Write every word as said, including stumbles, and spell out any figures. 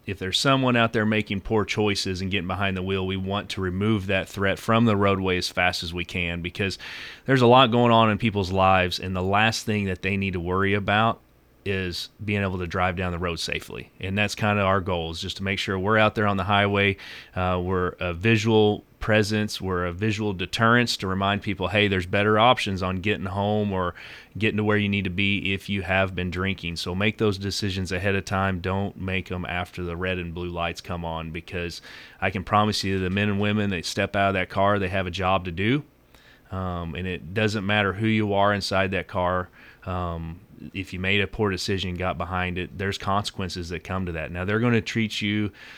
if there's someone out there making poor choices and getting behind the wheel, we want to remove that threat from the roadway as fast as we can, because there's a lot going on in people's lives, and the last thing that they need to worry about is being able to drive down the road safely. And that's kind of our goal, is just to make sure we're out there on the highway. Uh, we're a visual presence. We're a visual deterrence to remind people, hey, there's better options on getting home or getting to where you need to be if you have been drinking. So make those decisions ahead of time. Don't make them after the red and blue lights come on, because I can promise you the men and women that step out of that car, they have a job to do. Um, and it doesn't matter who you are inside that car. Um, if you made a poor decision, got behind it, there's consequences that come to that. Now, they're going to treat you